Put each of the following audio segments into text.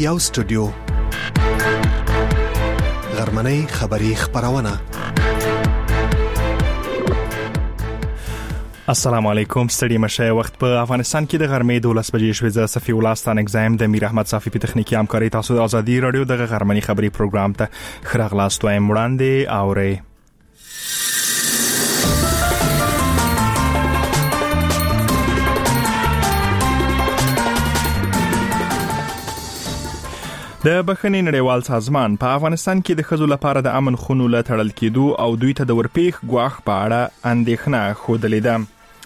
یو سټوډیو غرمنۍ خبری خبرونه. السلام علیکم. ستړي مشه وخت په افغانستان کې د غرمې 12 بجې شوې. زه صفی الله ستان اگزایم د میر احمد صافی په تخنیکی همکاري. تاسو د ازادي رادیو د غرمنۍ خبری پروګرام ته خراغلاست وایم. وړاندې اوري د بخښنې نړیوال سازمان په افغانستان کې د ښځو لپاره د امن خونو له تړل کېدو او دوی ته د ورپېښ ګواښ په اړه اندېښنه ښودلې ده.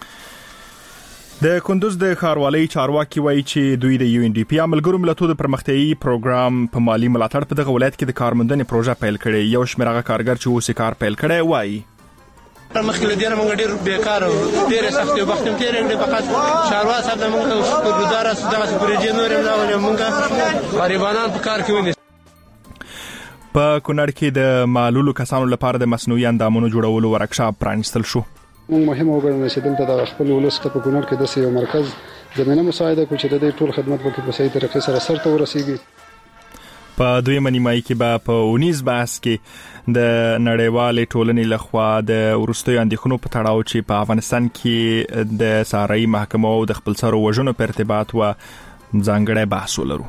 د کندوز د ښاروالۍ چارواکي وایي چې دوی د UNDP ملګرو ملتونو د پرمختیایي پروګرام په مالی ملاتړ په دغه ولایت کې د کارموندنې پروژه پیل کړې. یو شمېر هغه کارګر چې اوس کار پیل کړی وایي مخکې له دې نه موږ ډېر بیکار او ډېرې سختې وخت هم تېرې کړې. فقط ښاروال صاحب د موږ شکرګزاره سو دغسې پروژې نورې هم راولې موږ غریبانان په کار کې ونیسو. په کونړ کې د معلولو کسانو لپاره د مصنوعي اندامونو جوړولو ورکشاپ پرانیستل شو. موږ مهم وګڼل چې دلته د خپل ولس ته په کونړ کې د یو مرکز زمينه مساعده کوي چې د دې ټول خدمات په صحیح طریقې سره سرته ورسیږي. په دویمه نیمایي کې به په اونیز بحث کې د نړیوالې ټولنې لخوا د وروستیو اندېښنو په تړاو چې په افغانستان کې د سارایي محکمو او د خپلسرو وژنو په ارتباط و ځانګړی بحث ولرو.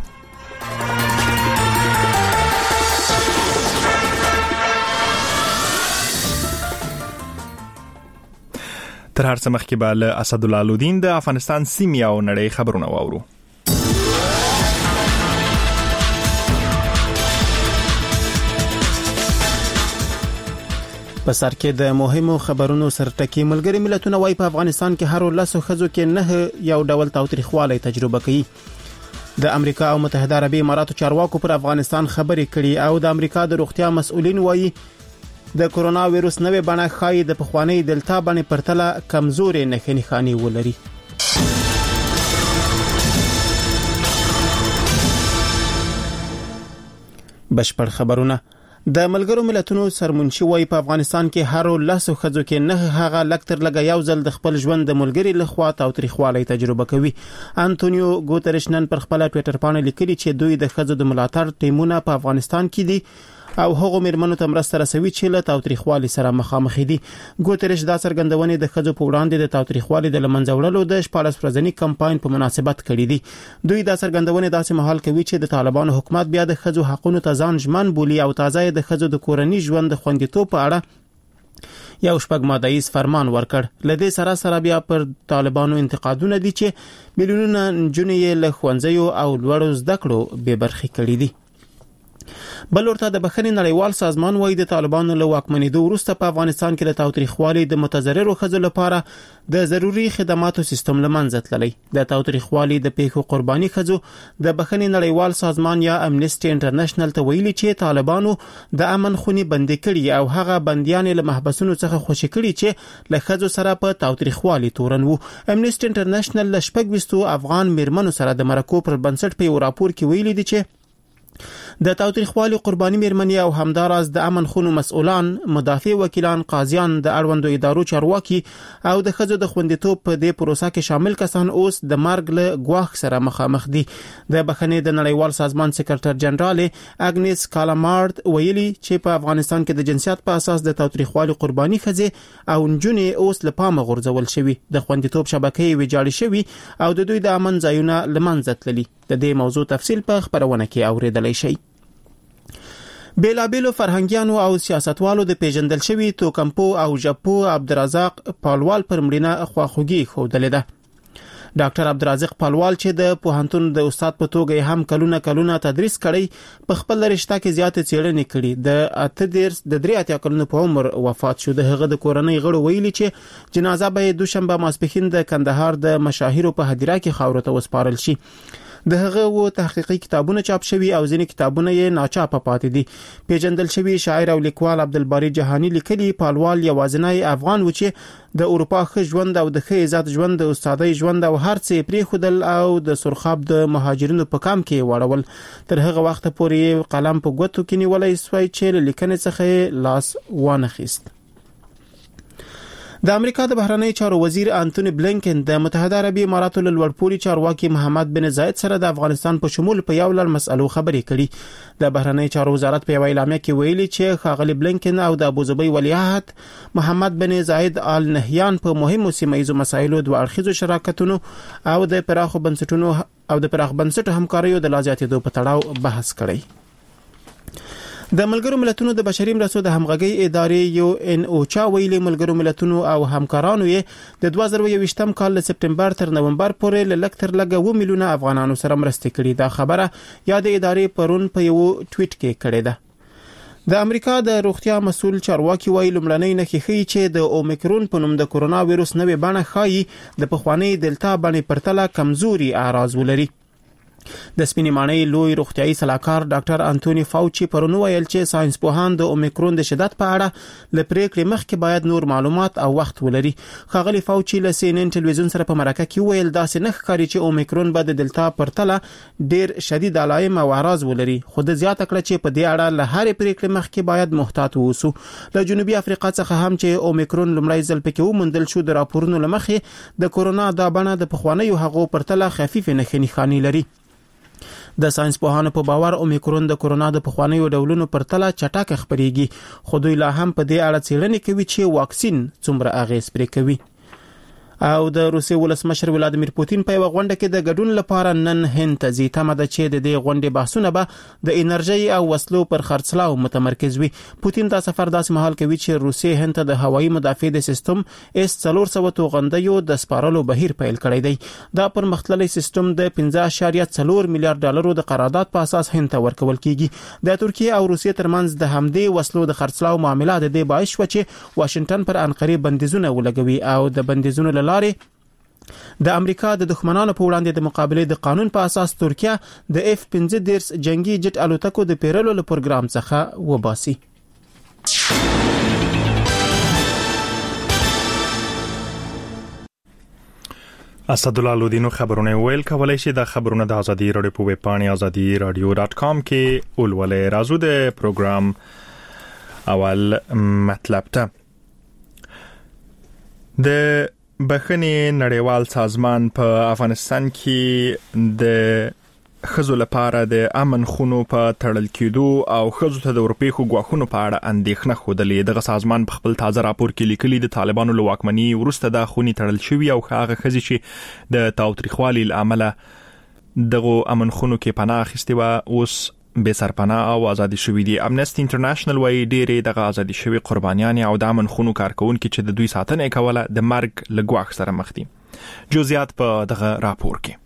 تر هر څه مخکې به له اسدالله الدین د افغانستان سیمې او نړۍ خبرونه واورو. په سر کې د مهمو خبرونو سرټکی. ملګری ملتونه وايي په افغانستان کې هر 10 ښځو کې نه یو ډول تاوتریخوالی تجربه کوي. د امریکا او متحده عربي اماراتو چارواکو پر افغانستان خبرې کړي او د امریکا د روغتیا مسؤلین وايي د کورونا وایروس نوې بڼه ښایي د پخوانی دلتا باندې پرتله کمزورې نښانې ولري. بشپړ خبرونه. د ملګرو ملتونو سرمنشي وايي په افغانستان کې هر 10 ښځو کې نه هغه لکتر لګا یو ځل د خپل ژوند د ملګری لخوا تاوتریخوالی تجربه کوي. انټونیو ګوتریش نن پر خپل ټوئیټر باندې لیکلي چې دوی د ښځو د ملاتړ ټیمونه په افغانستان کې دي او هغه مېرمنو ته مرسته رسوي چې له تاوتریخوالي سره مخامخ دي. ګوتریش دا څرګندونې د ښځو په وړاندې د تاوتریخوالي د لمنځه وړلو د 14 ورځني کمپاین په مناسبت کړې دي. دوی دا څرګندونې داسې مهال کوي چې د طالبانو حکومت بیا د ښځو حقوقو ته ځان ژمن بولي او تازه د ښځو د کورنۍ ژوند د خوندیتوب په اړه یو شپږ ماده‌یز فرمان ورکړ. لدې سره بیا پر طالبانو انتقادونه دي چې میلیونونه نجونې له ښوونځیو او لوړو زده کړو بې برخې کړي دي. بل ورته د بخښنې نړیوال سازمان وايي د طالبانو له واکمنېدو وروسته په افغانستان کې د تاوتریخوالي د متضررو ښځو لپاره د ضروري خدماتو سیستم له منځه تللی. د تاوتریخوالي د پیښو قرباني ښځو د بخښنې نړیوال سازمان یا امنیسټي انټرنیشنل ته ویلي چې طالبانو د امن خونې بندي کړي او هغه بنديان له محبسونو څخه خوشي کړي چې له ښځو سره په تاوتریخوالي تورن وو. امنیسټي انټرنیشنل له 20 افغان مېرمنو سره د مرکو پر بنسټ په یو راپور کې ویلي دي چې د تاوتریخوالي قرباني مېرمنې او همداراز د امن خونو مسؤلان، مدافع وکیلان، قاضیان، د اړوندو ادارو چارواکي او د ښځو د خوندیتوب په دې پروسه کې شامل کسان اوس د مرګ له ګواښ سره مخامخ دي. د بخښنې د نړیوال سازمان سکرټر جنرال اګنیس کالامارد ویلي چې په افغانستان کې د جنسیت په اساس د تاوتریخوالي قرباني ښځې او نجونې اوس له پامه غورځول شوي، د خوندیتوب شبکې ویجاړې شوي او د دوی د امن ځایونه له منځه تللي. د دې موضوع تفصیل په خبرونه کې اوریدلای شئ. بیلابیلو فرهنګیانو او سیاستوالو د پیژندل شوی توکمپو او ژپو عبدالرزاق پالوال پر مړینه خواخوږي ښودلې ده. ډاکټر عبدالرزاق پالوال چې د پوهنتون د استاد په توګه هم کلونه تدریس کړی، په خپل رشته کې زیاتې څېړنې کړي. د 83 کلونو په عمر وفات شو. د هغه د کورنۍ غړو ویلي چې جنازه به دوشنبه ماسپښین د کندهار د مشاهیرو په هدیره کې خاورو ته وسپارل شي. د هغه و تحقیقي کتابونه چاپ شوي او ځینې کتابونه یې ناچاپه پاتې دي. پیژندل شوی شاعر او لیکوال عبدالباری جهانی لیکلي پالوال یوازینی افغان و چې د اروپا ښه ژوند او د ښه عزت ژوند، د استادۍ ژوند او هر څه پریښودل او د سرخاب د مهاجرینو په کام کې وړول. تر هغه وخت پورې قلم په ګوتو کې نیولای سوی چې لیکنې څخه لاس وانه خیست. د امریکا د بهرنی چارو وزیر انټونی بلینکن د متحده عربی اماراتو له لوړپوړي چارواکي محمد بن زاید سره د افغانستان په شمول په یو لړ مسألو خبرې کړي. د بهرنی چارو وزارت په یو اعلامیه کې ویلي چې ښاغلي بلینکن او د ابوظبي ولیعهد محمد بن زاید آل نهیان په مهمو سیمه‌ییزو مسایلو دوه اړخیزو شراکتونو او د پراخ بنسټو همکاریو د لا زیاتېدو په تړاو بحث کړی. د ملګرو ملتونو د بشري مرستو د همغږي ادارې UNOCHA ویلي ملګرو ملتونو او همکارانو یې د 2021م کال له سپټمبر تر نومبر پورې له لکتر لګ 2 میلیونه افغانانو سره مرستې کړي. دا خبره یا د ادارې پرون په یو ټویټ کې کړې ده. د امریکا د روغتیا مسؤل چارواکي وایي لومړنۍ نښې ښیي چې د اومیکرون په نوم د کورونا وایروس نوې بڼه ښایي د پخوانۍ دلتا بڼې پرتله کمزوري اعراض ولري. د سپینې ماڼۍ لوی روغتیايي صلاحکار ډاکټر انټونی فاوچي پرون ویل چې ساينس پوهان د اومیکرون د شدت په اړه ل پریکړې مخکې باید نور معلومات او وخت ولري. ښاغلي فاوچي له CNN ټلویزیون سره په مرکه کې ویل داسې نه ښکاري چې اومیکرون به د دلتا پرتله ډیر شدید علائم او اعراض ولري. خو د زیاته کړه چې په دې اړه له هرې پریکړې مخکې باید محتاط اوسو. له جنوبي افریقا څخه هم چې اومیکرون لومړی ځل پکې ومندل شو د راپورونو لمخې د کورونا دا بڼه د پخوانیو هغو پرتله خفیف نښانې لري. د ساينس پوهانو په باور اومیکرون د کورونا د پخوانیو ډولونو پرتله چټک خپريږي، خو دوی لا هم په دې اړه څېړنې کوي چې واکسین څومره اغېز پرې کوي. او د روسیې ولسمشر ولادیمیر پوتین په یو غونډه کې د ګډون لپاره نن هند ته ځي. تمه ده چې د دې غونډې بحثونه به د انرژي او وسلو پر خرڅلاو متمرکز وي. پوتین دا سفر داسې مهال کوي چې روسیې هند ته د هوایي مدافع د سیستم S-400 توغندیو د سپارلو بهیر پیل کړی دی. دا پرمختللی سیستم د 15.4 میلیارډ ډالرو د قرارداد په اساس هند ته ورکول کیږي. د ترکیه او روسیې ترمنځ د همدې وسلو د خرڅلاو معاملات د دې باعث شو چې واشنگټن پر انقره بندیزونه ولګوي او د بندیزونو لارې د امریکا د دښمنانو په وړاندې د مقابلې د قانون په اساس ترکیه د F-15 جنگي جټ الوتکو د پیرلو له پروګرام څخه وباسي. اسدالله لودینو خبرونه ویل کولای شي د خبرونه د ازادي رادیو په ویب پاڼه azadi-radio.com کې ولولې. راځو د پروګرام اول مطلب ته. د بخښنې نړیوال سازمان په افغانستان کې د خزو لپاره د امن خونو په تړل کېدو او خزو ته د اورپیخو غواخونو په اړه اندېښنه خوده. دغه سازمان په خپل تازه راپور کې لیکلي د طالبانو له واکمنۍ وروسته د خوني تړل شوی او هغه خزي چې د تاوتریخوالي لامل دغه امن خونو کې پناه اخیستي و اوس به سرپناه او ازادي شوی دي. امنسټي انټرنیشنل وايي ډېرې دغه ازادي شوی قربانیان او د امن خونو کارکونکو چې د دوی ساتنه کوله د مرګ له ګواښ سره مخ دي. جزئیات په دغه راپور کې.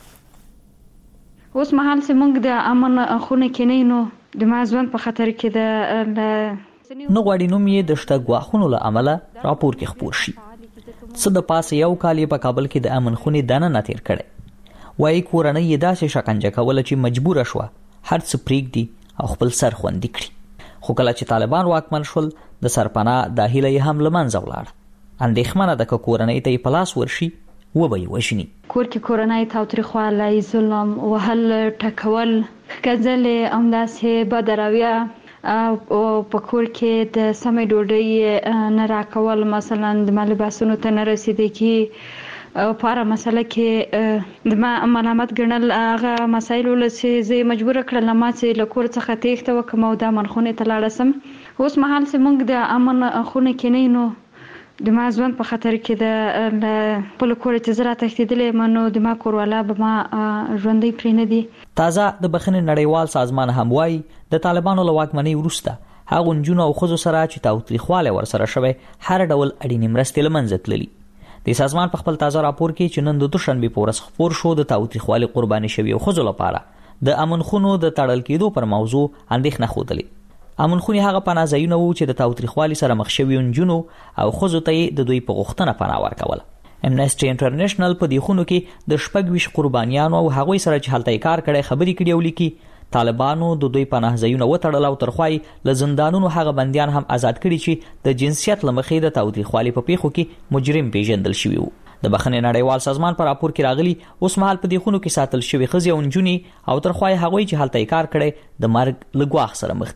اوس مهال سیمونږ د امن خونه کې نه نو د مازون په خطر کې د نو غواړي نوم یې د شته ګواښونو له عمله راپور کې خپور شي. څه د پاسه یو کال په کابل کې د امن خونه دنه نه تیر کړي. وايي کورنۍ یې داسې شکنجه کوله چې مجبور شوه هر څه پریږدي او خپل سر خوندي کړي. خو کله چې طالبان واکمن شول د سرپناه د هیله یې هم له منځه ولاړه. اندېښمنه ده که کورنۍ ته یې په لاس ورشي وبه یې وژني. کور کې کورنۍ تاوتریخوالی، ظلم، وهل، ټکول، ښکنځلې، همداسې بدرویه او په کور کې د سمې ډوډۍ نه راکول، مثلا د مالباسونو ته نه رسېدګي او پاره مسله کې د ملامت ګڼل هغه مسایل ولې زه مجبور کړل ما چې له کور څخه تېښته وکم او د امن خونې ته لاړ سم. اوس مهال چې موږ د امن خونه کې نه نو د ما ژوند په خطر کې د خپل کور ته زرا تښتېدلې منو د ما کوروالا به ما ژوندۍ پرې نه دي. تازه د بخښنې نړیوال سازمان هم وايي د طالبانو له واکمنۍ وروسته هغو نجونو او ښځو سره چې تاوتریخوالی ورسره شوی هر ډول اړینې مرستې له منځه تللي. د سازمان په خپل تازه راپور کې چې نن د دوشنبه په ورځ خپور شو د تاوتریخوالي قرباني شوی او خزو لپاره د امن خونو د تړل کېدو پر موضوع اندېښنه خوده. امن خوني هغه پناه ځایونه وو چې د تاوتریخوالي سره مخ شوی نجونو او خزو ته د دوی په غوښتنه پناه ورکول. امنسټي انټرنیشنل په دې خونو کې د 26 قربانیانو او هغوی سره چې هلته کار کړي خبري کړي او لیکي طالبانو د دوی پناه ځایونه وتړل او ترخوای له زندانونو هغه بنديان هم آزاد کړي چې د جنسیت لمخې د تاوتریخوالي په پیښو کې مجرم پیژندل شوی وو. د بخښنې نړیوال سازمان پر راپور کې راغلي اوس مهال په دې خونو کې ساتل شوی خزي او نجونې او ترخوای هغوی چې هلته کار کړي د مرګ له ګواښ سره مخ دي.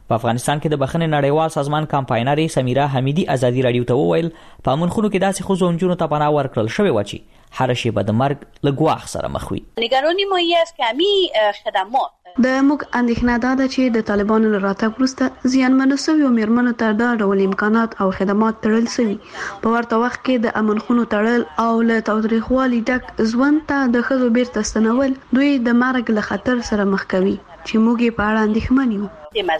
په افغانستان کې د بخښنې نړیوال سازمان کمپاینرې سمیرا حمیدي ازادي رادیو ته وویل په امنخونو کې داسې ښځو او نجونو ته پناه ورکړل شوې وه چې هره شیبه د مرګ له ګواښ سره مخ وي. نگرانی ما این است که همین خدمات د موږ اندېښنه دا ده چې د طالبانو له راتګ وروسته زیانمنو شویو میرمنو ته دا ډول امکانات او خدمات تړل شوي. په ورته وخت کې د امنخونو تړل او له تاوتریخوالي ډک ژوند ته د ښځو بیرته ستنول دوی د مرګ له خطر سره مخ کوي چې موږ یې په اړه اندېښمن یو.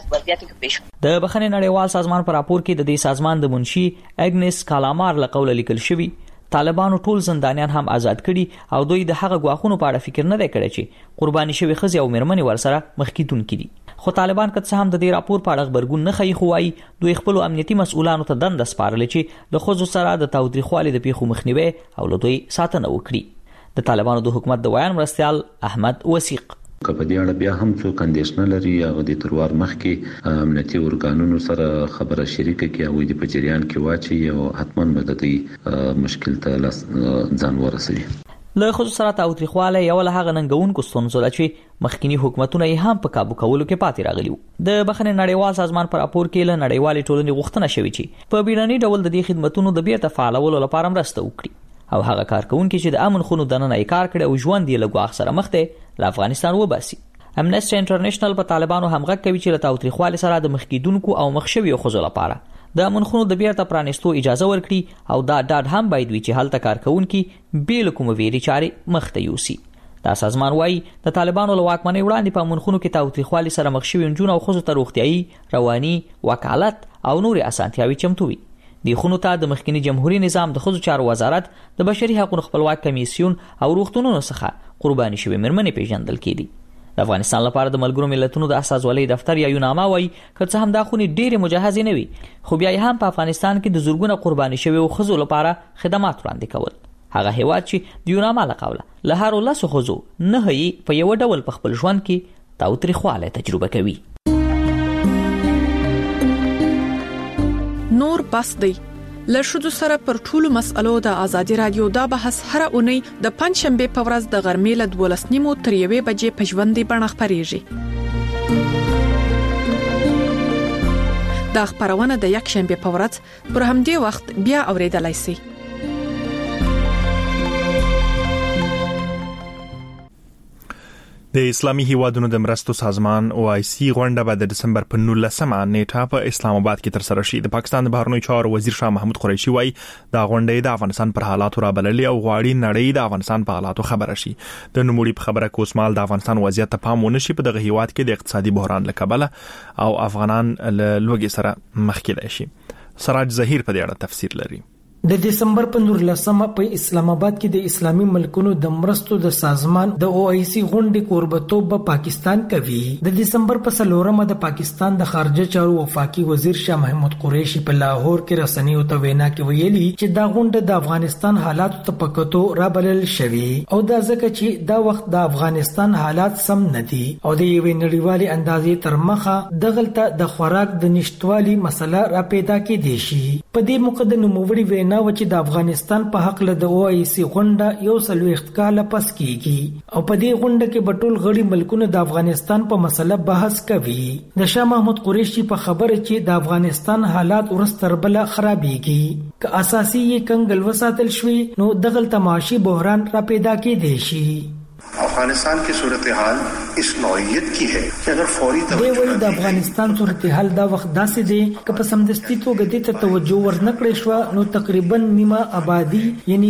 د بخښنې نړیوال سازمان په راپور کې د دې سازمان د منشي اګنس کالامار له قوله لیکل شوی طالبانو ټول زندانیان هم آزاد کړي او دوی د هغه ګواښونو په اړه فکر نه دی کړی چې قرباني شوي ښځې او میرمنې ورسره مخ کیدونکي دي. خو طالبان که څه هم د دې راپور په اړه غبرګون نه ښیي، خو وایي دوی خپلو امنیتي مسؤلانو ته دنده سپارلې چې د ښځو سره د تاوتریخوالي د پیښو مخنیوی او له دوی ساتنه وکړي. د طالبانو د حکومت د ویان مرستیال احمد وثیق که په دې اړه بیا هم څوک اندېښنه لري او د تروار مخکې امنیتي ارګانونو سره خبره شریکه کړي او د په جریان کې واچي او حتما به د دې مشکل ته ځان ورسوي. له ښځو سره تاوتریخوالی یوه له هغه ننګونکو ستونزو ده چې مخکینی حکومتونه یې هم په کابو کولو کې پاتې راغلي وو. د بخښنې نړیوال سازمان په راپور کې له نړیوالې ټولنې غوښتنه شوې چې په بیړني ډول د دې خدمتونو د بیرته فعالولو لپاره مرسته وکړي او هغه کارکونکي چې د امن خونو دننه یې کار کړی او ژوند یې له ګواښ سره مخ دی له افغانستان وباسي. امنسټي انټرنیشنل په طالبانو همغږ کوي چې له تاوتریخوالي سره د مخ کیدونکو او مخ شویو ښځو لپاره د امن خونو د بیرته پرانیستو اجازه ورکړي او دا ډاډ هم باید وي چې هلته کارکونکي بې له کومې ویرې چارې مخ ته یوسي. دا سازمان وایي د طالبانو له واکمنۍ وړاندې په امن خونو کې تاوتریخوالي سره مخ شوي نجونو او ښځو ته روغتیایي، رواني، وکالت او نورې اسانتیاوې چمتو وي. د خونو ته د مخکنی جمهوریت نظام د ښځو چارو وزارت، د بشري حقوقو خپلواک کمیسیون او روغتونونو څخه قرباني شوي میرمنې پیژندل کېدي. د افغانستان لپاره د ملګرو ملتونو د استازولۍ دفتر یا یوناما وایي که څه هم دا خونې ډېرې مجهزې نه وي، خو بیا هم په افغانستان کې د زرګونه قرباني شویو ښځو لپاره خدمات وړاندې کول. هغه هیواد چې د یوناما له قوله له هرو 10 ښځو 9 یې په یو ډول په خپل ژوند کې تاوتریخوالی تجربه کوي. نور بس دی له ښځو سره پر ټولو مسألو د ازادي رادیو دا بحث هر اونۍ د پنځشنبه په ورځ د غرمې له 12:30 تر 1 بجې په ژوندۍ بڼه خپرېږي. دا خبرونه د یک شنبه په ورځ پر همدې وخت بیا اوریدلای شئ. د اسلامي هیوادونو د مرستو سازمان OIC غونډه به د دسمبر په 19مه نیټه په اسلام آباد کې تر سره شي. د پاکستان د بهرنیو چارو وزیر شاه محمود قریشي وایي دا غونډه د افغانستان پر حالاتو رابللې او غواړي نړۍ د افغانستان په حالاتو خبره شي. د نوموړي په خبره کوسمال د افغانستان وضعیت ته پام ونشي په دغه هیواد کې د اقتصادي بحران له کبله او افغانان له لوږې سره مخ کېدای شي. سراج ظهیر په دې اړه تفسیر لري. د دسمبر په 19مه په اسلام آباد کې د اسلامي ملکونو د مرستو د سازمان د OIC غونډې کوربتوب په پاکستان کوي. د دسمبر په 4مه د پاکستان د خارجه چارو وفاقي وزیر شاه محمود قریشي په لاهور کې رسنیو ته وینا کې ویلي چې دا غونډه د افغانستان حالات ته پکتو رابلل شوی او دا ځکه چې دا وخت د افغانستان حالات سم نه دي او د یوې نړیوالې اندازې تر مخه دغلته د خوراک د نشټوالي مسله را پیدا کېدې شي. په دې موقع د نوموړي وینا و چې د افغانستان په حق له د OIC غونډه 140 کال پس کیږي او په دې غونډه کې بټول غړي ملکونه د افغانستان په مسله بحث کوي. د شاه محمود قریشي په خبره چې د افغانستان حالات ورستربله خرابېږي که اساسي یې کنګل وساتل شوي نو دغلته معاشي بحران را پیدا کېدی شي. افغانستان کی صورتحال اس نوعیت کی ہے کہ اگر فوری توجہ د افغانستان صورتحال دا وخت داسې دی که په سمدستي توګه د توجه ورنکړې شو نو تقریبا نیمه آبادی یعنی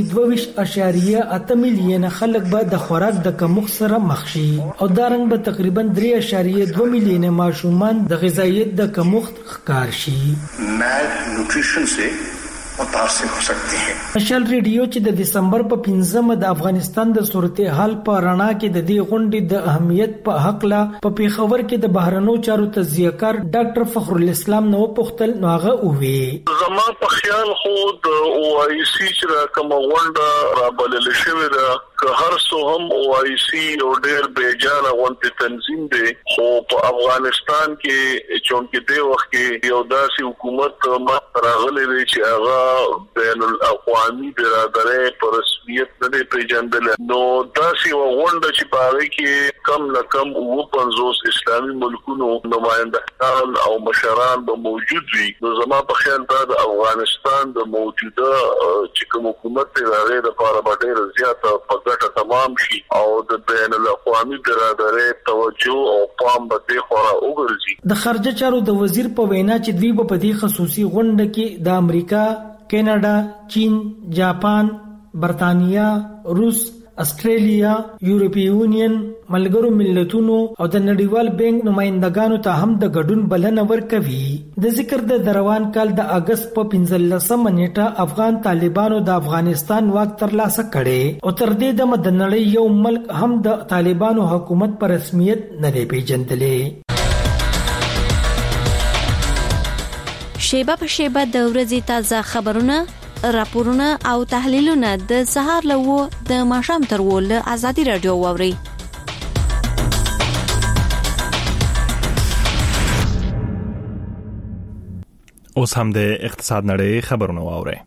22.8 میلیونه خلک به د خوراک د کمښت سره مخ شي او دا رنګ به تقریبا 3.2 میلیونه ماشومان د غذایت د کمښت ښکار شي. مال نیوټریشن سے متاثر ہو سکتے ہیں. مشال ریډیو چې د دسمبر په 15مه د افغانستان د صورتحال په رڼا کې د دې غونډې د اهمیت په حق لا په پیښور کې د بهرنیو چارو تجزیه‌کار ډاکټر فخر الاسلام نو پختل نو هغه وې زما په خیال خو د OIC چې کوم غونډه را بلل شوې ده که هر څو هم OIC او ډېر بیجانه غونډه تنظیم دی خو په افغانستان کې چونکې د وخت کې یو داسې حکومت ما راغلی دی چې هغه بین الاقوامي برادرۍ په رسمیت نه دی پیژندل. نو داسې غونډه چې په هغه کې کم نه کم 50 اسلامي ملکونو نمائندگان او مشران به موجود وي. نو زما په خیال دا د افغانستان د موجوده چې کوم حکومت دی هغه د لپاره ډېر زیاته په ګټه تمام شي او د بین الاقوامي برادرۍ توجه او پام به دې خورا وګرځي. د خارجه چارو د وزیر په وینا چې دوی په دې خصوصي غونډه کې د امریکا، کینیډا، چین، جاپان، برتانیا، روس، استرالیا، یورپی یونین، ملګرو ملتونو او د نړیوال بانک نمائندګانو ته هم د ګډون بلنه ورکوي. د ذکر د روان کال د اگست په 15 نیټه افغان طالبانو د افغانستان واک ترلاسه کړي او تر دې دمه د نړۍ یو ملک هم د طالبانو حکومت په رسمیت نه دی پیژندلی. شیبه په شیبه د ورځې تازه خبرونه، راپورونه او تحلیلونه د سهار له 9 د ماښام تر 10 له آزادي رادیو واوري. اوس هم د اقتصاد نړۍ خبرونه واوري.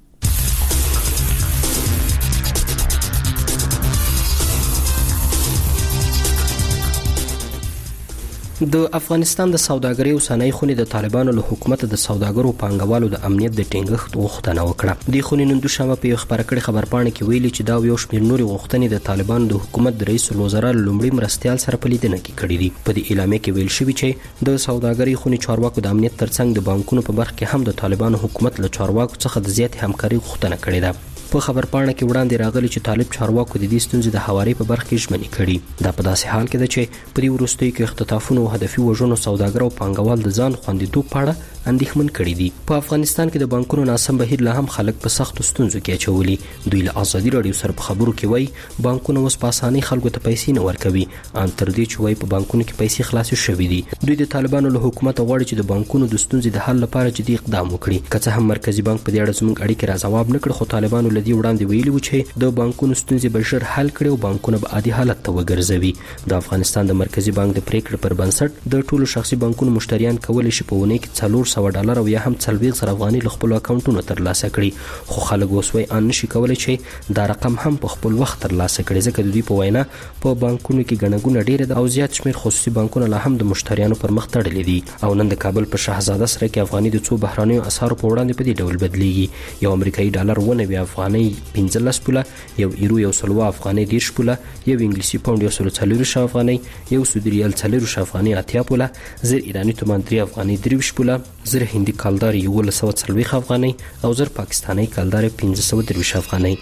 د افغانستان د سوداګرۍ اوسنۍ خونې د طالبانو له حکومت د سوداګرو پانګوالو د امنیت د ټینګښت غوښتنه وکړه. د خونې نن دوشنبه په خبره کړې خبرپاڼه کې ویلي چې دا یو شمېر نورې غوښتنې د طالبانو د حکومت د رئیس الوزرا لومړي مرستیال سره په لیدنه کې کړې دي. په دې اعلامیه کې ویل شوی چې د سوداګرۍ خونې چارواکو د امنیت ترڅنګ د بانکونو په برخه کې هم د طالبانو حکومت له چارواکو څخه د زیاتې همکاري غوښتنه کړې ده. په خبرپاڼه کې وړاندې راغلي چې طالب چارواکو د دې ستونزې د هواري په برخه کې ژمنې کړي. دا په داسې حال کې ده چې په دې وروستیو کې اختطافونو او هدفي وژنو سوداګر او پانګوال د ځان خوندیتوب په اړه اندېښمن کړي دي. په افغانستان کې د بانکونو ناسم بهیر له هم خلک په سختو ستونزو کې اچولي. دوی له ازادي رادیو سره په خبرو کې وایي بانکونه اوس په اسانۍ خلکو ته پیسې نه ورکوي، ان تر دې چې وایي په بانکونو کې پیسې خلاصې شوې دي. دوی د طالبانو له حکومت غواړي چې د بانکونو د ستونزې د حل لپاره جدي اقدام وکړي. که څه هم مرکزی بانک په دې اړه زموږ اړیکې را ځواب نه کړ، خو طالبانو له دې وړاندې ویلي و چې د بانکونو ستونزې به ژر حل کړي او بانکونه به عادي حالت ته وګرځوي. د افغانستان د مرکزی بانک د پریکړې پر بنسټ د ټولو شخصي بانکونو مشتریان کولی شي په ونې کې $400 او یا هم 40 افغاني له خپل اکاونټونو ترلاسه کړي. خو خلک اوس وایي ان نشي کولی چې دا رقم هم په خپل وخت ترلاسه کړي، ځکه د دوی په وینا په بانکونو کې ګڼه ډیره ده او زیات شمیر خصوصي بانکونه لا هم د مشتریانو پر مخ تړلي دي. او نن د کابل په شاهزاده سره کې افغاني د څو بهرانیو اسعارو په وړاندې په دې ډول بدلیږي. یو امریکایي ډالر 90 افغاني 15 پوله، یو یورو 100 افغاني 10 پوله، یو انګلیسي پاوند 140 افغاني، یو سعودي ریال 40 افغاني 80 پوله، زر ایرانی تومان 3 افغاني 23 پوله، زر هندي کالدار 1140 افغاني او زر پاکستاني کالدار 530 افغاني.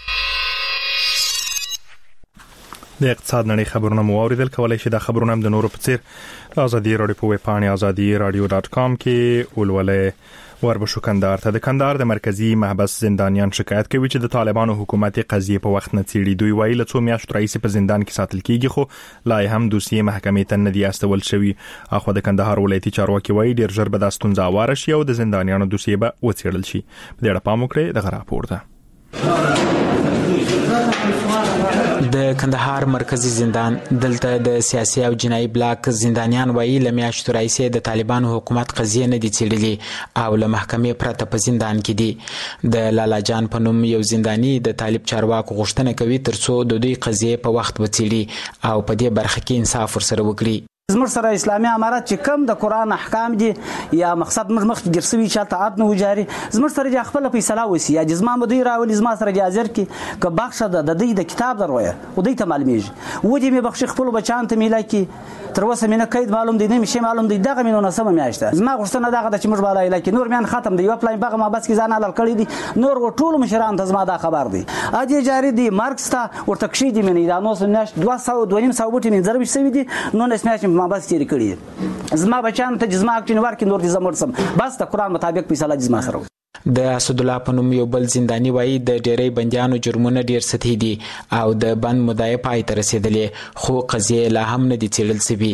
د اقتصاد نړۍ خبرونه مو اوریدل. کولای شئ دا خبرونه هم د نورو په څیر آزادي رادیو په ویب پاڼه azadiradio.com کې ولولئ. وربشو کندهار ته د کندهار د مرکزی محبس زندانیان شکایت کوي چې د طالبانو حکومت قضیه په وخت نه څیړي. دوی وایي له څو میاشتو راهیسې په زندان کې ساتل کیږي، خو لا هم دوسیې محکمې ته نه دی استول شوی. اخو د کندهار ولایتي چارواکي وایي ډیر ژر به دا ستونزه اواره شي او د زندانیانو دوسیې به وڅیړل شي. په دې اړه پام وکړئ. دغه راپور ده. د کندهار مرکزی زندان دلته د سیاسي او جنایي بلاک زندانیان وایي له میاشتو راهیسې د طالبانو حکومت قضیه نه دي څیړلې او له محکمې پرته په زندان کې دي. د لالا جان په نوم یو زنداني د طالب چارواکو غوښتنه کوي ترڅو د دوی قضیه په وخت وڅیړي او په دې برخه کې انصاف ورسره وکړي. زموږ سره اسلامي امارات چې کم د قران احکام دي یا مقصد موږ مخ ګرځوي چې تعهد نه وجاري زموږ سره د خپل فیصله وسی یا جسمه مدیر راولي زما سره حاضر کی ک بخښه د دې د کتاب دروي او دې ته معلومیږي و دې مې بخښ خپل بچان ته میلا کی تر اوسه مینه قید معلوم دي نه مشه معلوم دي دغه مینونه سم میاشته زما غوښتنه دغه د چې موږ بالا اله کی نور میان ختم دی یو پلاین بغه ما بس کی ځان علل کړی دي نور ټول مشران ته زما دا خبر دي اجي جاری دي مارکس ته ورته کشي دي منی دا نو سمناش 200 بوټي من ضرب شوی دي نو نسماش ما بس کی کړی زما بچان ته جسمه اکټین ورک نور دي زمرسم بس د قران مطابق فیصله جسمه سره. د اسد الله په نوم یو بل زنداني وایي د ډېرې بندیانو جرمونه ډېر سطحي دي او د بند مدعي پای ته رسیدلې خو قضیه لا هم نه دي څیړل شوې.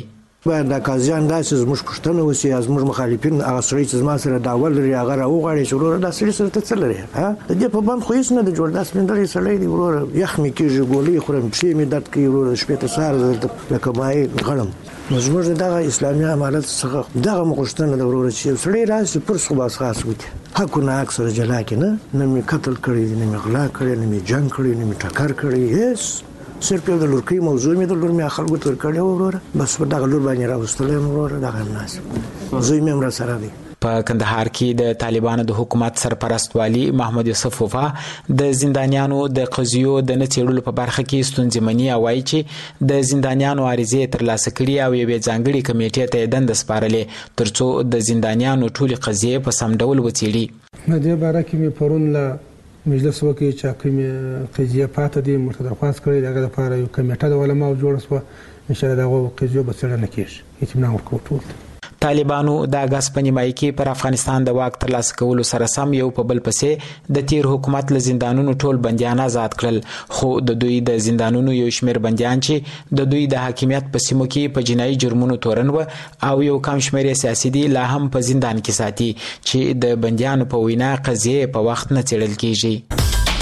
باید د قاضیان داسې زموږ پوښتنه وشي یا زموږ مخالفین هغه سړی چې زما سره دعوه لري هغه راوغواړي چې وروره دا سړي سره ته څه لري د دې په بند خو هېڅ نه دی جوړ دا سپین سړی دی وروره یخ مې کېږي ګولۍ خورم پښې مې درد کوي وروره شپې ته سهار لکه مایع غړم نو زموږ دغه اسلامي امارت څخه دغه مغوښتنه ده وروره چې سړی راشي پر صبح خاص وکړي حق نه اکثر جلا کې نه مې قتل کړی دی نه مې غلا کړی نه مې جنګ کړی نه مې ټکر کړی هېڅ صرف یو د لورکۍ موضوع مې د لور مې خلکو ته ورکړې وروره بس په دغه لور باندې راوستلی یم وروره دغه مناسب زوی مې هم راسره دی. په کندهار کې د طالبانو د حکومت سرپرست والي محمد یوسف وفا د زندانیانو د قضیو د نه څېړلو په برخه کې ستونزې مني او وایي چې د زندانیانو عریضې ترلاسه کړي او یوې ځانګړې کمیټې ته یې دنده سپارلې تر څو د زندانیانو ټولې قضیې په سم ډول وڅېړي. په دې باره کې مې پرون له مجلس وکړي چې کومې قضیې پاته دي موږ ته درخواست کړی د هغه لپاره یو کمیټه د علماو جوړه شوه انشاءالله د هغو قضیو به څېړنه کېږي اطمینان ورکوو ټول ته. طالبانو د اګست په نیمایي کې پر افغانستان د واک ترلاسه کولو سره سم یو په بل پسې د تیر حکومت له زندانونو ټول بندیان آزاد کړل خو د دوی د زندانونو یو شمیر بندیان چې د دوی د حاکمیت په سیمو کې په جنایي جرمونو تورن و او یو کم شمیر سیاسي دي لا هم په زندان کې ساتي چې د بندیانو په وینا قضیې په وخت نه څېړل کیږي.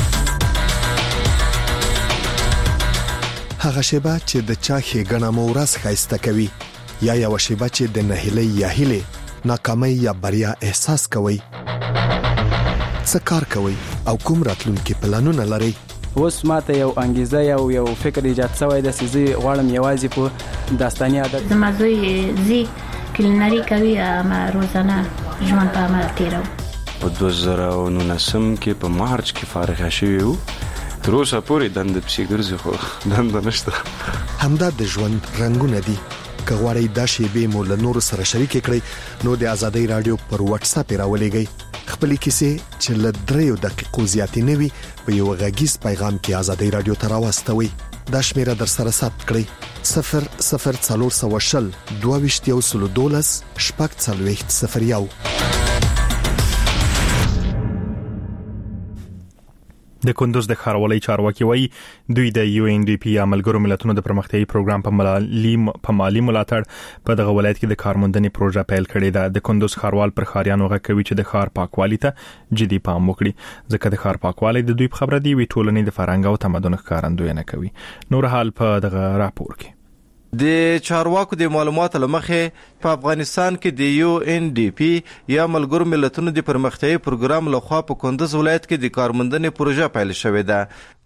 هغه شیبه چې د چا ښېګڼه مو ورځ ښایسته کوي یا یو شیبه چې د نهیلۍ یا هیلې ناکامۍ یا بریا احساس کوي څه کار کوي او کوم راتلونکي پلانونه لري. اوس ماته یو انګیزه یو فکر ایجاد شوی د سيزي غواړم یوازې په داستاني عادت زما زوی زی کلینری کوي ما روزانه ژوند په عمل تیرو. په 2019 کې په مارچ کې فارغ شوی وو تر اوسه پورې دند پسې ګرځي خو دند نشته. همدا د ژوند رنگونه دي که غواړئ دا شیبې مو له نورو سره شریکې کړئ نو د ازادۍ راډیو پر واتس اپ راولېږئ خپلې کیسې چې له 3 دقیقو زیاتې نه وي په یو غږیز پیغام کې ازادۍ راډیو ته راواستوئ. دا شمیره در سره ثبت کړئ 00420 22 12 د کندوز د ښاروالۍ چارواکي وایي دوی د UNDP یا ملګرو ملتونو د پرمختیایي پروګرام په مالی ملاتړ په دغه ولایت کې د کارموندنې پروژه پیل کړې ده. د کندوز ښاروال پر ښاریانو غږ کوي چې د ښار پاکوالي ته جدي پام وکړي ځکه د ښار پاکوالی د دوی په خبره دی وی ټولنې د فرهنګ او تمدن ښکارندویي کوي. نور حال په دغه راپور کې د چارواکو د معلوماتو لمخې په افغانستان کې د UNDP یا ملګرو ملتونو د پرمختیایي پروګرام لخوا په کندوز ولایت کې د کارموندنې پروژه پیل شوې ده.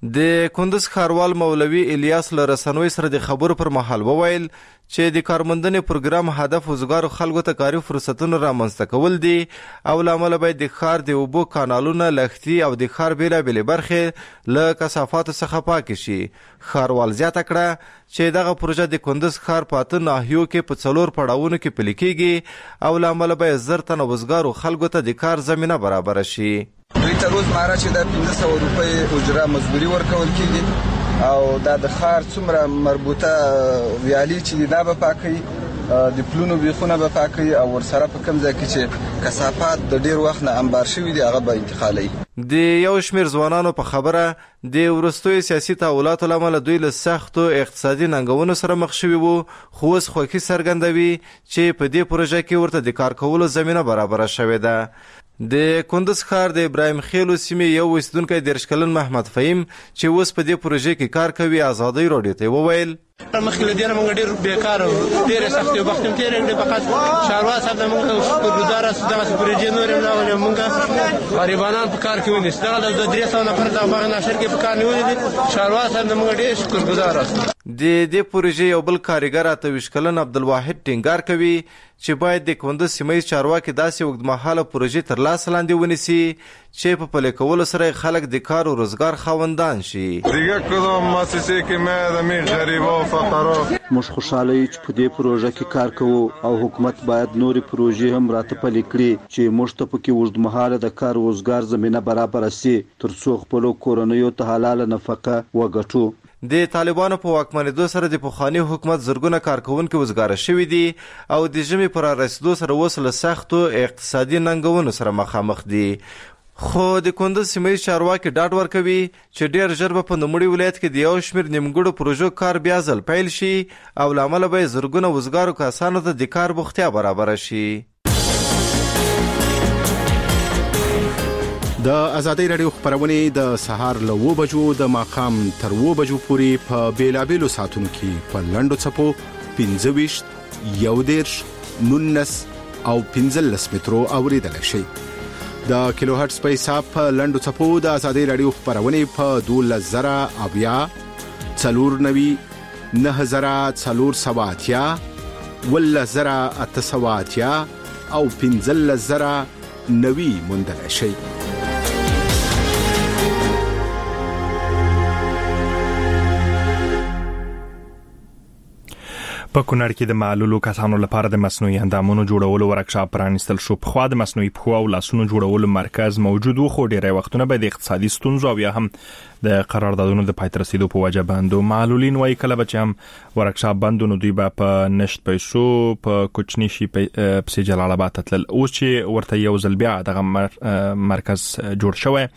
د کندوز ښاروال مولوي الیاس له رسنوي سره د خبرو پر مهال وویل چې د کارموندنې پروګرام هدف وزګارو خلکو ته کاري فرصتونه رامنځته کول دي او لامل باید د ښار د اوبو کانالونه لښتي او د ښار بیلابېلې برخې له کثافاتو څخه پاکې شي. ښاروال زیاته کړه چې دغه پروژه د کندوز ښار په 8 ناحیو کې په 4 پړاوونو کې پلي کېږي او لامل باید 10 تنه وزګارو خلکو ته د کار زمینه برابر شي. دوی ته روزمره چې د 1500 روپۍ اجره مزدوري ورکول کېږي او دا د ښار څومره مربوطه ویالي چې دا به پاکوي د پلونو بیخونه به پاکوي او ورسره په کوم ځای کې چې کثافات د ډیر وخت نه انبار شوي دي هغه به انتقالوي. د یو شمیر ځوانانو په خبره د وروستیو سیاسي تحولاتو له امله دوی له سختو اقتصادي ننګونو سره مخ شوي وو خو اوس خوښي څرګندوي چې په دې پروژه کې ورته د کار کولو زمینه برابره شوې ده. د کندوز ښار د ابراهیم خیلو سیمې یو اوسیدونکی 30 کلن محمد فهیم چې اوس په دې پروژې کې کار کوي ازادۍ راډیو ته وویل مخکې له دې نه موږ ډېر بیکاره وو ډېرې سختې وخت هم تېرې کړې فقط شاروال صاحب نه موږ شکرګزاره سو دغسې پروژې نورې هم راولې موږ غریبانان په کار کې ونیسو دغه د 300 نفر د باغ ناشر کې په کار نیولي دي شاروال صاحب نه موږ ډېر شکرګزاره سو. د دې پروژې یو بل کارګر 28 کلن عبدالواحد ټینګار کوي چې باید د کندوز سیمه چارواکي داسې اوږدمهاله پروژې تر لاس لاندې ونیسي چې په پلي کولو سره خلک د کار او روزګار خاوندان شي. دیگه کدام مؤسسه که مدمی غریبا و فقرا موږ خوشاله یو چې په دې پروژه کې کار کوو او حکومت باید نوري پروژې هم راته پلي کړي چې موږ ته پکې اوږدمهاله د کار او روزګار زمينه برابر شي تر څو خپل کورنیو ته حلاله نفقه وګټو. د طالبانو په واکمنېدو سره د پخواني حکومت زرګونه کارکونکو وزګاره شوي دي او د ژمي پر رسیدو سره اوس له سختو اقتصادي ننګونو سره مخامخ دي. خو د کندز سیمه چارواکي ډاډ ورکوي چې ډیر ژر به په نوموړي ولایت کې د یو شمېر نیمګړو پروژو کار بیا ځل پیل شي او له امله به زرګونه وزګارو کسانو ته د کار بوختیا برابره شي. د ازادۍ راډیو خبرونه د سهار له 9 بجو د ماښام تر 9 بجو پورې په بیلابېلو ساعتونو کې په لنډو څپو 25 11 19 او 15 مترو اوریدل شي. د کیلو هرتز په حساب په لنډو څپو د ازادۍ راډیو خبرونه په 12000 490 9480 10880 او 15090 موندل شي. په کونړ کې د معلولو کسانو لپاره د مصنوعي اندامونو جوړولو ورکشاپ پرانیستل شو. په خوا د مصنوعي پښو او لاسونو جوړولو مرکز موجود و، خو ډیری وختونه به د اقتصادي ستونزو او یا هم د قراردادونو د پای ته رسیدو په وجه بندو. معلولین وايي کله به چې هم ورکشاپ بندو نو دوی به په نشت پیسو په کوچني شي په جلال آباد تلل. اوس چې ورته یو ځل بیا دغه مرکز جوړ شوی،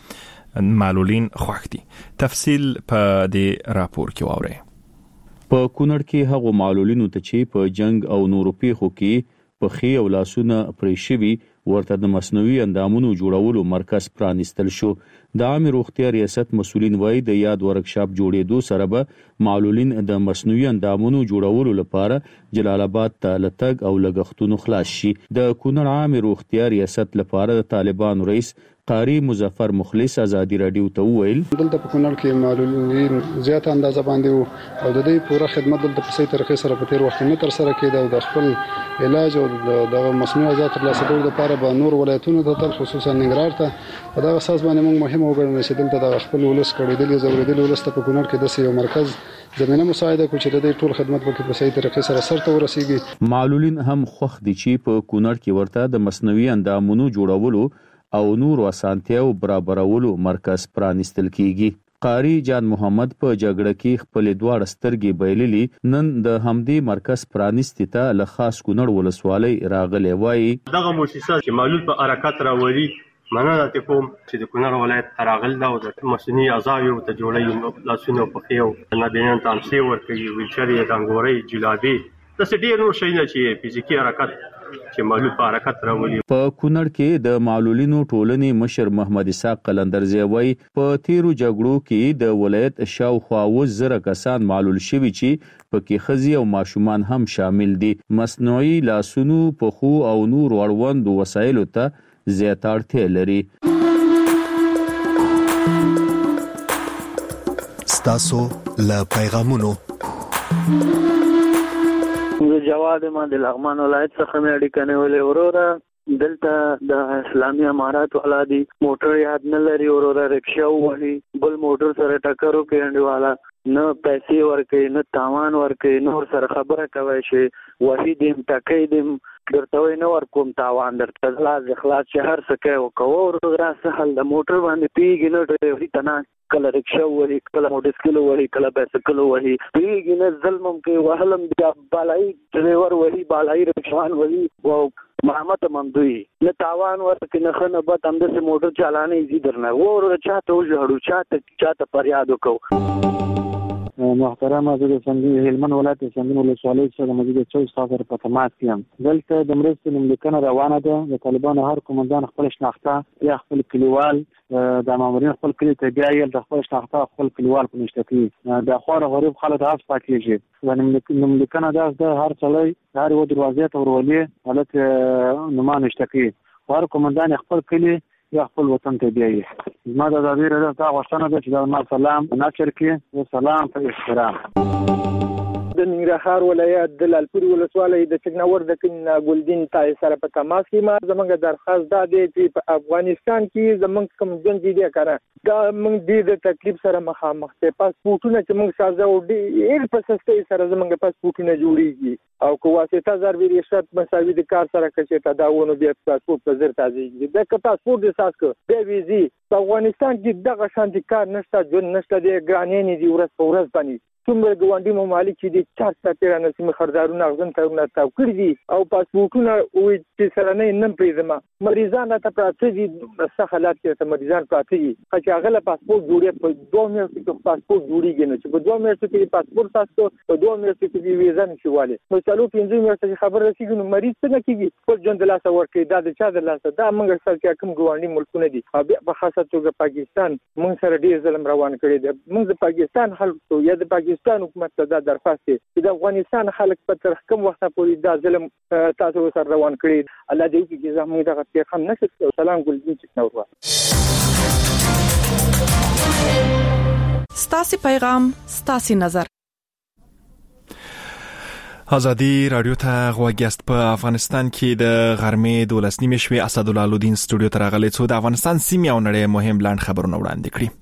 معلولین خوښ دي. تفصیل په دې راپور کې واورئ. په کونړ کې هغو معلولینو ته چې په جنگ او نورو پیښو کې پښې او لاسونه پرې شوي ورته د مصنوعي اندامونو جوړولو مرکز پرانیستل شو. د عامه روغتیا ریاست مسؤلین وایي د یاد ورکشاپ جوړېدو سره به معلولین د مصنوعي اندامونو جوړولو لپاره جلال آباد ته لتګ او لګښتونو خلاص شي. د کونړ عامه روغتیا ریاست لپاره د طالبانو رئیس قاری مظفر مخلص ازادي رادیو ته وویل دلته په کونړ کې معلولین زیات اندازه باندې او د دې پوره خدمت دلته په صحیح طریقې سره په تیر وخت نه تر سره کېده او د خپل علاج او د مصنوعي اعضاء ترلاسه کولو لپاره به نور ولایتونو ته خصوصا ننګرهار ته په دغه اساس باندې موږ مهم وګڼل چې دلته د خپل ولس کړیدلې ضروري ولس ته په کونړ کې د یو مرکز زمينه مساعده کوي چې د دې ټول خدمت په صحیح طریقې سره سرته ورسیږي. معلولین هم خوښ دي چې په کونړ کې ورته د مصنوعي اندامونو جوړولو او نور اسانتیاو برابرولو مرکز پرانیستل کیږي. قاری جان محمد په جګړه کې خپل دواړه سترګې بایللې نن د همدې مرکز پرانیستي ته له خاص کونړ ولسوالۍ راغلی. وایي دغه مؤسسه چې معلول په حرکت راولي مننه کوم چې د کونړ ولایت راغل دا او د مصنوعي اعضاء ته جوړي لاسونه په خيو نابینان تامسي ورکوي ویلچر یې دنګوري جلابي د ډېر نور شي نه چې فزیکی حرکت چې معلول په حرکت راولي. په کونړ کې د معلولینو ټولنې مشر محمد اسحاق قلندرزی وایي په تیرو جګړو کې د ولایت شاوخوا 1000 کسان معلول شوي چې پکې ښځې او ماشومان هم شامل دي. مصنوعي لاسونو پښو او نور اړوند وسایلو ته زیات اړتیا لري. ستاسو له پیغامونو جواد ما د لغمان ولایت څخه مې اړیکه نیولې وروره دلته د اسلامي امارات ولادي موټر یاد نه لري وروره رکشا وهي بل موټر سره ټکر وکړي انډیواله نه پیسې ورکړي نه تاوان ورکړي نور سره خبره کوي چې وهي دیم ټکې دیم درته وای نه ورکوم تاوان درته خلاص چې هر څه کوي وکړو وروره سهل د موټر باندې پیګ نه ډېری تنه کله رکشا وهي کله موټر سایکل وهي کله بایسکل وهي پیګ نه ظلم کوي وهلم بیا بالای ډرایور وهي بالای رکشان وهي او محمد ممدوی نه تاوان ورته نه خنه به تم د موټر چلانه یې درنه وروره چاته وژړو چاته فریاد وکړو. محترم حضرت سنگین هلمند ولایت سنگین ولسوالۍ سره مزید 24 ساعت په تماس یم. دلته د مرستې نوملیکنه روانه ده. د طالبانو هر قومندان خپل شناخته یا خپل کلیوال د مامورین خپل کلی ته بیایل د خپل شناخته خپل کلیوال په نشته کې د خواره غریب خلک هڅه پاتېږي. د نوملیکنه د هر څلای هر یو دروازې ته ورولې حالت نما نشته کې هر قومندان خپل کلی یا خپل وطن ته بیایي. زما د ازادۍ راډیو ته غوښتنه ده چې دا ما سلام نشر کړي او سلام په احترام. د ننګرهار ولایت د لالپوري ولسوالۍ د چکناور د کنا ګلدین تای سره په تماس کې ما زمونږ درخواست دا دی چې په افغانستان کې زمونږ کوم ژوند دي کنه دا موږ د تکلیف سره مخامخ ته پاسپورتونه چې موږ سازه او ډېر په سستۍ سره زمونږ پاسپورتونه جوړیږي او کو واسطه ضروري رشوت مساوي د کار سره کې ته داونه بیا پاسپورت په زر تازه د پاسپورت د اساس کو بیا ویزي په افغانستان کې دغه شانتي کار نشته جون نشته د ګرانین دي ورځ په ورځ باندې څومره ګاونډي ممالک چې د چارج ساتره نسمه خردارونه غزن ته تاو کړی دي او پاسپورتونه وي چې سره نه پریزما مریضان ته پراته دي څه حالات کې ته مریضان پراته دي چې هغه له پاسپورت جوړي په 2 میاشتو کې پاسپورت جوړیږي نو چې په 2 میاشتو کې پاسپورت تاسو په 2 میاشتو کې ویزا نشواله نو چالو 15 میاشتې خبر رسیدي نو مریض څنګه کیږي خپل ژوند له لاسه ورکړي دا د چا د لاسه دا موږ سره چې کوم ګاونډي ملکونه دي په خاصه توګه پاکستان موږ سره ډیر ظلم روان کړی دی موږ د پاکستان خلکو یا د پاکستان حکومت ته دا درخواست دی چې د افغانستان خلک په تر کوم وخت پورې دا ظلم تاسو سره روان کړی الله دې وکړي چې زموږ دغه پیغام نشي سلام ګلدین چنور ستاسي پیغام ستاسي نظر ازادي رادیو ته غوږیاست. په افغانستان کې د غرمې 12 نیمې شوې اسدالله الدین سټوډیو ته راغلی څو د افغانستان سیمې او نړۍ مهم لاند خبرونه وړاندې کړي.